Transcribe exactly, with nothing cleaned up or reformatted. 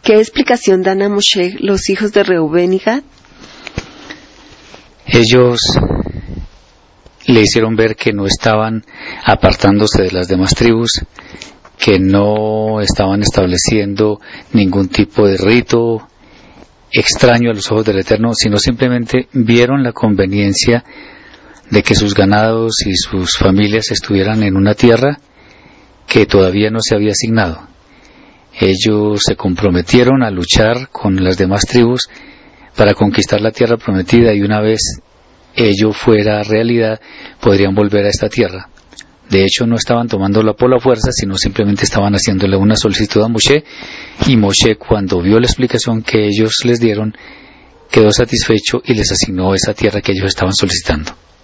¿Qué explicación dan a Moshe los hijos de Reubén y Gad? Ellos le hicieron ver que no estaban apartándose de las demás tribus, que no estaban estableciendo ningún tipo de rito extraño a los ojos del Eterno, sino simplemente vieron la conveniencia de que sus ganados y sus familias estuvieran en una tierra que todavía no se había asignado. Ellos se comprometieron a luchar con las demás tribus para conquistar la tierra prometida, y una vez ello fuera realidad, podrían volver a esta tierra. De hecho, no estaban tomándola por la fuerza, sino simplemente estaban haciéndole una solicitud a Moshe, y Moshe, cuando vio la explicación que ellos les dieron, quedó satisfecho y les asignó esa tierra que ellos estaban solicitando.